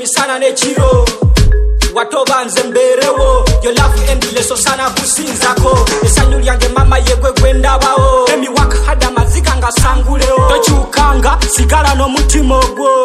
misana nechiro watobanze mberewo your love endless osana kusinzako esanyu lyange mama yegwe gwendabawo emi wakahada mazika ngasangulewo tochukanga sigala no mutima ogwo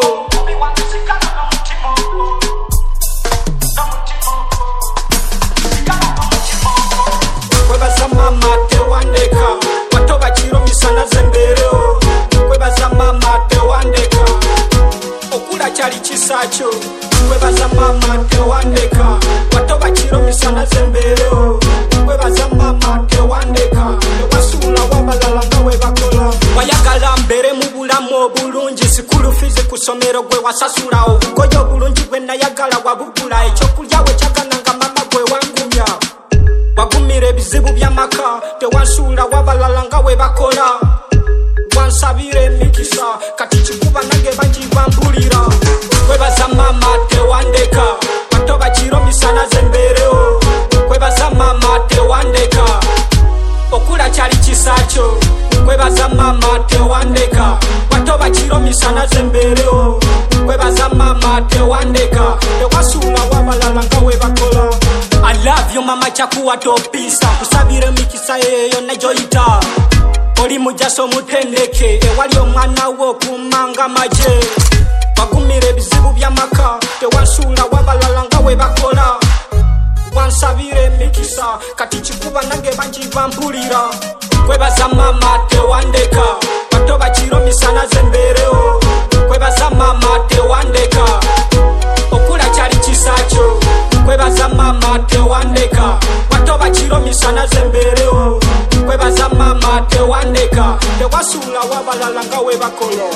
kwebaza mama tewandeka watoba chiro misana zemberewo kwebaza mama tewandeka okula chali chisacho kwebaza mama tewandeka watoba chiro misana zemberewo kwebaza mama tewandeka ewasula wabalala ngawe bakola wayagala mbere mu bulamu obulungi sikulu fizi kusomero gwe wasasula obugoyo obulungi gwe nayagala wabugula ekyokulya we kyagananga mama gwe wangumya wagumira ebizibu by'amaka tewansula wabalala ngawe bakola wansabire emikisa kati kikuba nange bangi bambulira kwebaza mama tewandeka watoba chiro misana zemberewo kwebaza mama tewandeka okula chali chisacho kwebaza mama tewandeka watoba chiro misana zemberewo kwebaza mama tewandeka ewasula wabalala ngawe bakola I love you mama chakuwa topisa kusabire mikisa yeyo najoyita oli mujaso mutendeke ewali omwana wo kumanga maje bagumire ebizibu by'amaka tewansula wabalala ngawe bakola wansabire emikisa kati kikuba nange bangi bampulira kwebaza mama tewandeka watoba chiro misana zemberewo kwebaza mama tewandeka okula chali chisacho kwebaza mama tewandeka watoba chiro misana zemberewo kwebaza mama tewandeka tewasula wabalala ngawe bakola